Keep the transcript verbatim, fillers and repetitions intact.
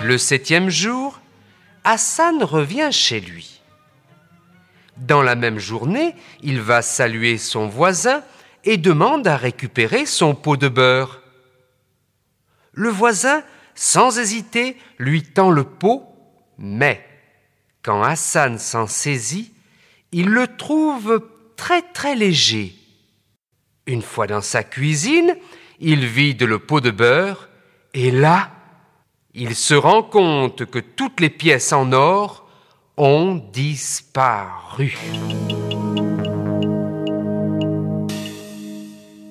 Le septième jour, Hassan revient chez lui. Dans la même journée, il va saluer son voisin et demande à récupérer son pot de beurre. Le voisin, sans hésiter, lui tend le pot, mais quand Hassan s'en saisit, il le trouve très très léger. Une fois dans sa cuisine, il vide le pot de beurre et là, il se rend compte que toutes les pièces en or ont disparu.